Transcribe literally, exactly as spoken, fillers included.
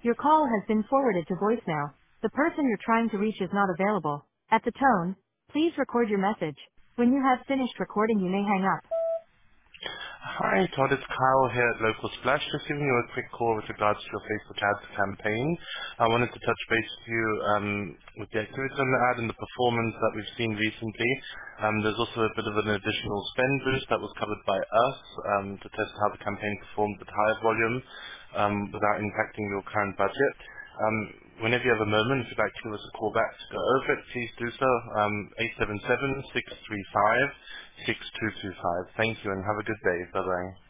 Your call has been forwarded to voicemail. The person you're trying to reach is not available. At the tone, please record your message. When you have finished recording, you may hang up. Hi, Todd. It's Kyle here at Local Splash. Just giving you a quick call with regards to your Facebook ads campaign. I wanted to touch base with you um, with the activity on the ad and the performance that we've seen recently. Um, there's also a bit of an additional spend boost that was covered by us um, to test how the campaign performed with higher volume um, without impacting your current budget. Um, whenever you have a moment, if you'd like to give us a call back to go over it, please do so. Um, eight seven seven, six three five, six two two five. Thank you and have a good day. Bye-bye.